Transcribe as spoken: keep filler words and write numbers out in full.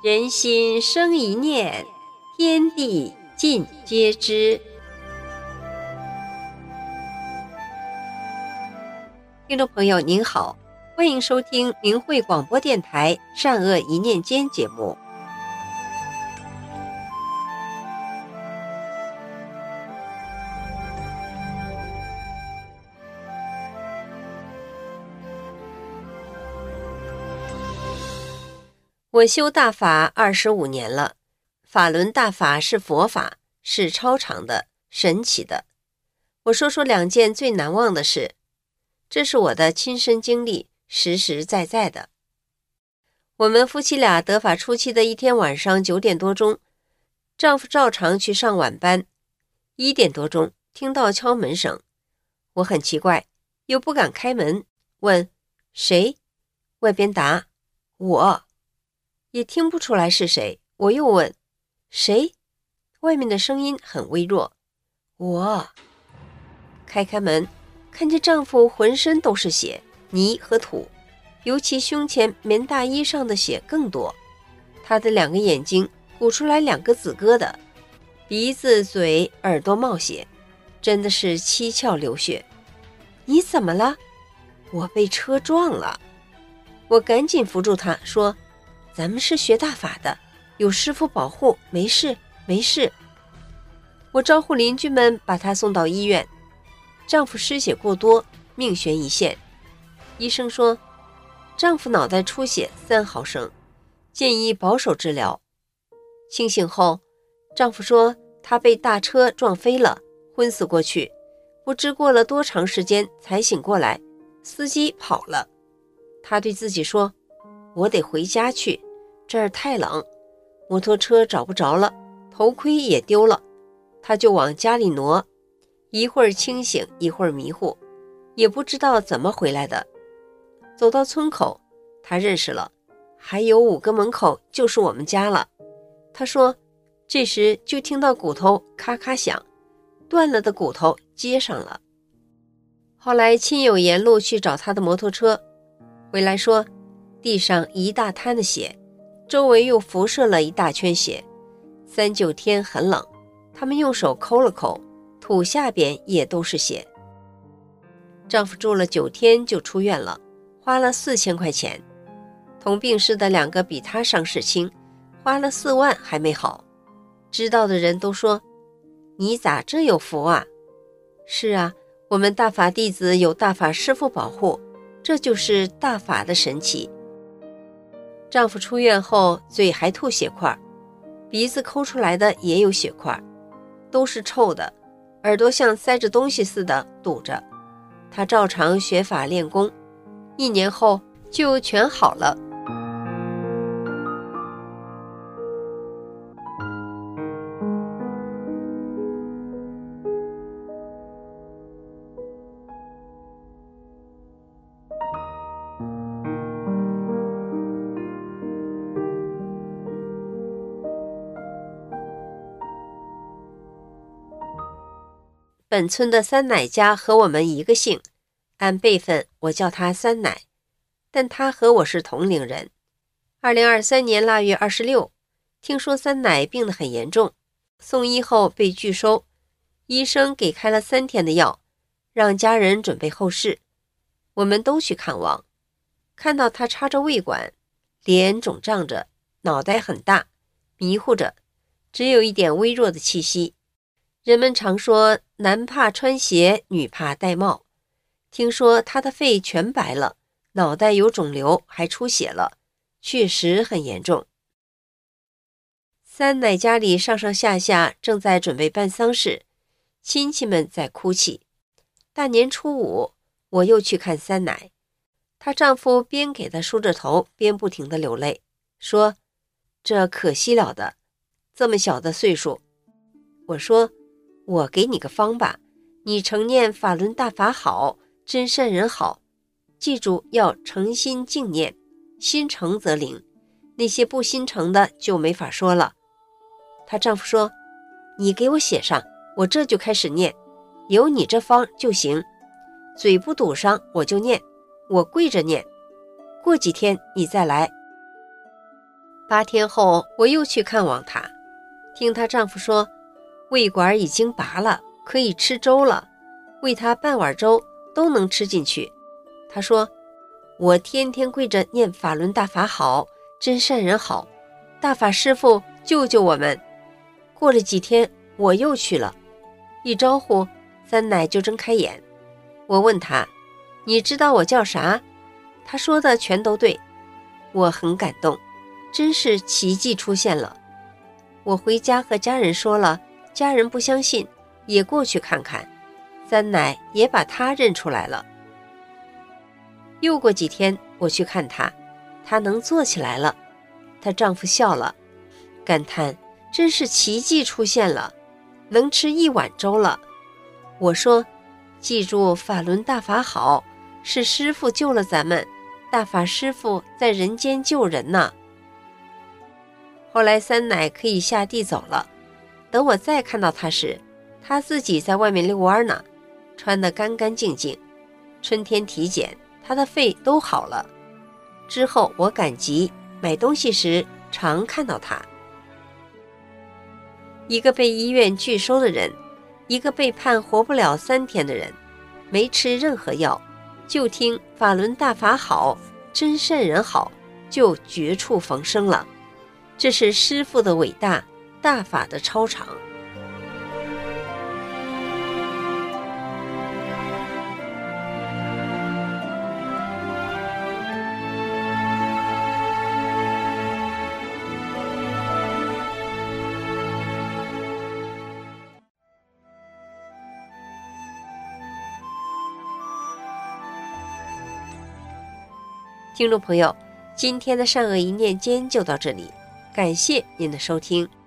人心生一念，天地尽皆知。听众朋友您好，欢迎收听明慧广播电台善恶一念间节目。我修大法二十五年了，法轮大法是佛法，是超常的、神奇的。我说说两件最难忘的事，这是我的亲身经历，实实在在的。我们夫妻俩得法初期的一天晚上九点多钟，丈夫照常去上晚班，一点多钟听到敲门声，我很奇怪，又不敢开门，问谁？外边答我。也听不出来是谁，我又问谁？外面的声音很微弱，我。开开门，看见丈夫浑身都是血、泥和土，尤其胸前棉大衣上的血更多。他的两个眼睛鼓出来两个紫疙瘩，鼻子、嘴、耳朵冒血，真的是七窍流血。你怎么了？我被车撞了。我赶紧扶住他，说咱们是学大法的，有师父保护，没事没事。我招呼邻居们把她送到医院，丈夫失血过多，命悬一线。医生说丈夫脑袋出血三毫升，建议保守治疗。清醒后，丈夫说他被大车撞飞了，昏死过去，不知过了多长时间才醒过来，司机跑了。他对自己说，我得回家去，这儿太冷，摩托车找不着了，头盔也丢了，他就往家里挪，一会儿清醒一会儿迷糊，也不知道怎么回来的。走到村口，他认识了，还有五个门口就是我们家了。他说这时就听到骨头咔咔响，断了的骨头接上了。后来亲友沿路去找他的摩托车，回来说地上一大滩的血，周围又辐射了一大圈血。三九天很冷，他们用手抠了抠，土下边也都是血。丈夫住了九天就出院了，花了四千块钱。同病室的两个比他伤势轻，花了四万还没好。知道的人都说，你咋这有福啊？是啊，我们大法弟子有大法师父保护，这就是大法的神奇。丈夫出院后，嘴还吐血块，鼻子抠出来的也有血块，都是臭的，耳朵像塞着东西似的堵着。他照常学法练功，一年后就全好了。本村的三奶家和我们一个姓，按辈分我叫她三奶，但她和我是同龄人。二零二三年腊月二十六，听说三奶病得很严重，送医后被拒收，医生给开了三天的药，让家人准备后事。我们都去看望，看到她插着胃管，脸肿胀着，脑袋很大，迷糊着，只有一点微弱的气息。人们常说男怕穿鞋，女怕戴帽。听说他的肺全白了，脑袋有肿瘤，还出血了，确实很严重。三奶家里上上下下正在准备办丧事，亲戚们在哭泣。大年初五，我又去看三奶，她丈夫边给她梳着头，边不停地流泪，说这可惜了的，这么小的岁数。我说我给你个方吧，你常念法轮大法好，真善人好，记住要诚心静念，心诚则灵，那些不心诚的就没法说了。她丈夫说，你给我写上，我这就开始念，有你这方就行，嘴不堵上我就念，我跪着念，过几天你再来。 八天后，我又去看望她，听她丈夫说，胃管已经拔了，可以吃粥了，喂她半碗粥都能吃进去。她说，我天天跪着念法轮大法好，真善人好，大法师父救救我们。过了几天，我又去了，一招呼，三奶就睁开眼。我问她，你知道我叫啥？她说的全都对，我很感动，真是奇迹出现了。我回家和家人说了，家人不相信，也过去看看，三奶也把她认出来了。又过几天，我去看她，她能坐起来了，她丈夫笑了，感叹真是奇迹出现了，能吃一碗粥了。我说，记住法轮大法好，是师父救了咱们，大法师父在人间救人呢。后来三奶可以下地走了，等我再看到她时，她自己在外面遛弯呢，穿得干干净净。春天体检，她的肺都好了。之后我赶集买东西时常看到她。一个被医院拒收的人，一个被判活不了三天的人，没吃任何药，就听法轮大法好，真善人好，就绝处逢生了。这是师父的伟大，大法的超常。听众朋友，今天的善恶一念间就到这里，感谢您的收听。